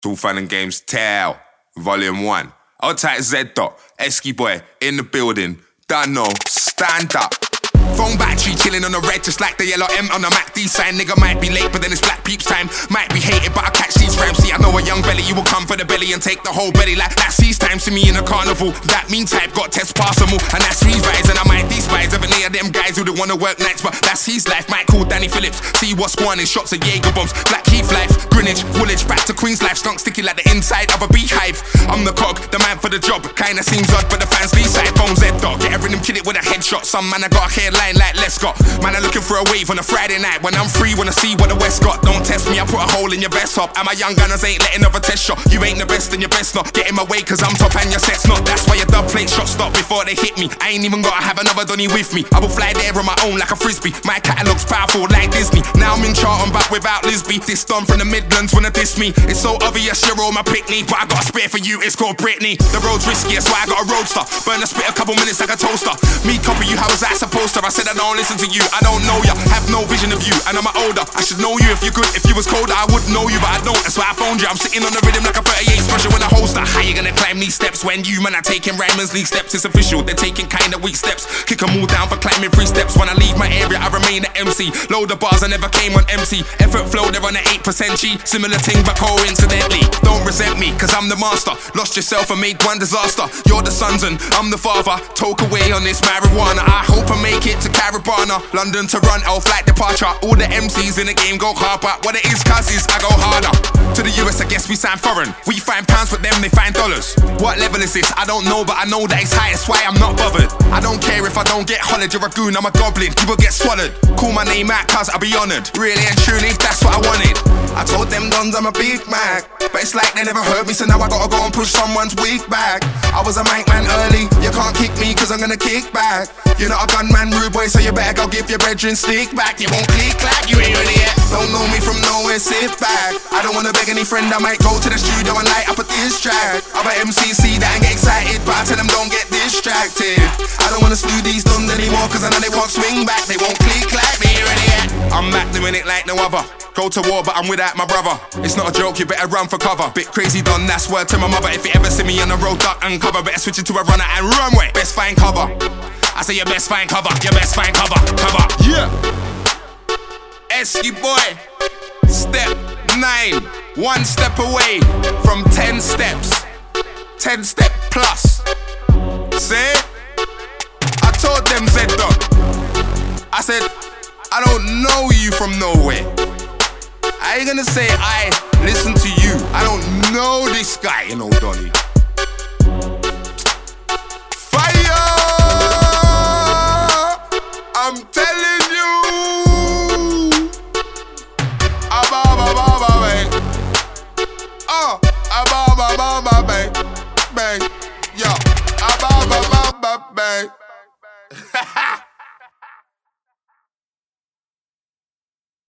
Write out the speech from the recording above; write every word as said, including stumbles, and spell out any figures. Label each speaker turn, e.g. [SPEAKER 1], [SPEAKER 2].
[SPEAKER 1] It's all fun and games. Tell Volume One. I'll type Z dot. Esky boy in the building. Done no. Stand up. Phone battery chilling on the red, just like the yellow M on the M A C D sign. Nigga might be late, but then it's Black Peeps time. Might be hated, but I catch these rhymes. See, I know a young belly, you will come for the belly and take the whole belly. Like that's these times to me in a carnival. That mean type got test passable, and that's three vibes, and I might despise of any of them guys who don't wanna work nights, but that's his life. Might call Danny Phillips, see what's going in shots of Jaeger bombs. Black Heath life, Greenwich, Woolwich, back to Queen's life. Skunk sticky like the inside of a beehive. I'm the cog, the man for the job. Kinda seems odd, but the fans B-side. Phone Z dot, get every them kid it with a headshot. Some man I got a hairline like Les Scott. Man, I'm looking for a wave on a Friday night. When I'm free, wanna see what the West got. Don't test me, I put a hole in your vest top. And my young gunners ain't letting off a test shot. You ain't the best and your best not. Get in my way cause I'm top and your set's not. That's why your dub plate shot stop before they hit me. I ain't even gotta have another Donny with me. I will fly there on my own like a frisbee. My catalog's powerful like Disney. Now I'm in Charlton back without Lisby. This done from the Midlands wanna diss me. It's so obvious you're all my pickney, but I got a spare for you, it's called Britney. The road's risky, that's why I got a roadster. Burn a spit a couple minutes like a toaster. Me copy you, how was that supposed to? I said I don't listen to you, I don't know ya. Have no vision of you, and I'm older. I should know you if you're good. If you was colder, I would know you, but I don't. That's why I phoned you. I'm sitting on the rhythm like a thirty-eight special in a holster. How you gonna climb these steps when you man are taking Ryman's League steps? It's official, they're taking kinda weak steps. Kick 'em all down for climbing three steps. When I leave my area, I remain an M C. Load of bars, I never came on M C. Effort flow, they're on an eight percent G. Similar thing, but coincidentally. Don't resent me, cause I'm the master. Lost yourself and made one disaster. You're the sons and I'm the father. Toke away on this marijuana. I hope I make it to Caribana. London to run, L flight departure. All the M Cs in the game go hard, but what it is, cuz is I go harder. To the U S, I guess we sound foreign. We find pounds, but them they find dollars. What level is this? I don't know, but I know that it's high, that's why I'm not bothered. I don't care if I don't get hollered. You're a goon, I'm a goblin, you will get swallowed. Call my name out, cuz I'll be honoured. Really and truly, that's what I wanted. I told them dons I'm a Big Mac, but it's like they never heard me, so now I gotta go and push someone's wig back. I was a mic man early, you can't kick me cause I'm gonna kick back. You're not a gunman, rude boy, so you better go give your brethren stick back. You won't click clack, you ain't ready yet. Don't know me from nowhere, sit back. I don't wanna beg any friend, I might go to the studio and light up a diss track. Other M Cs see that and get excited, but I tell them don't get distracted. I don't wanna slew these duns anymore cause I know they won't swing back. They won't click clack, they ain't ready yet. I'm back doing it like no other. Go to war, but I'm without my brother. It's not a joke, you better run for cover. Bit crazy done, that's word to my mother. If you ever see me on the road, duck and cover. Better switch it to a runner and runway. Best find cover. I say your best find cover. Your best find cover. Cover. Yeah. Esky boy. Step nine. One step away from ten steps. Ten step plus. Say. I told them Z dot. I said, I don't know you from nowhere. I ain't gonna say I listen to you. I don't know this guy, you know, Donny.